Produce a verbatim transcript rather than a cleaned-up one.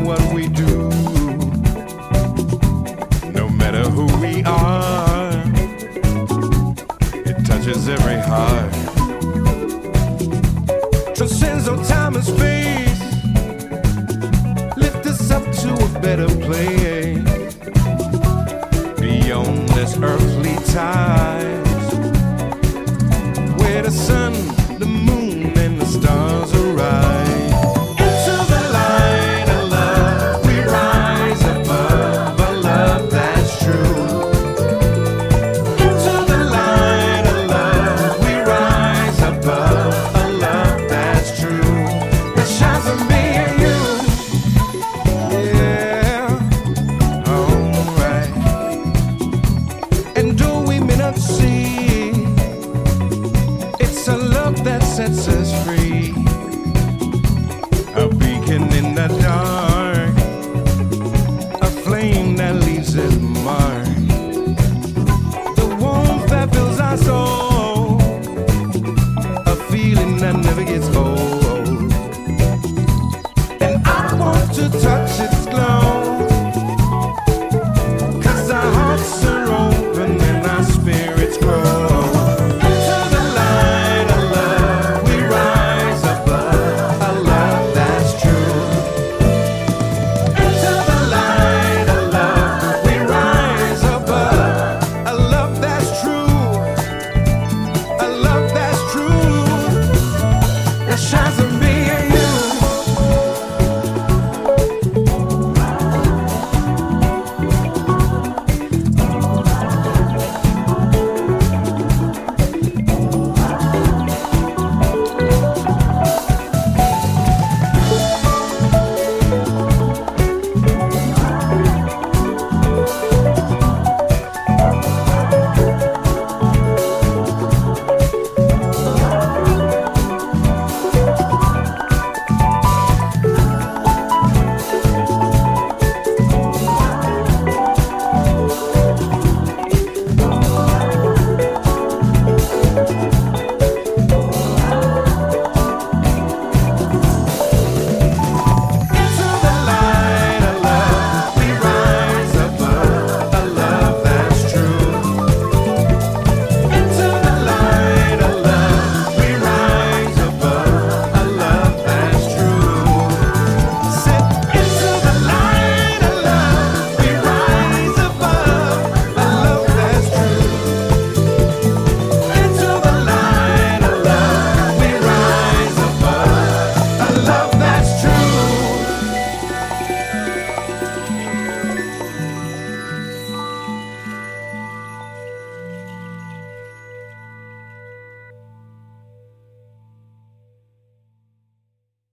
what we do, no matter who we are, it touches every heart. Transcends all time and space, lift us up to a better place, beyond this earthly ties, where the sun, the moon, and the stars arise. Into the light of love, we rise above a love that's true. Into the light of love, we rise above a love that's true, that shines on me and you. Yeah, alright. And though we may not see, it's a love that sets us free, a beacon in the dark, a flame that leaves its mark, the warmth that fills our soul, a feeling that never gets old. And I want to touch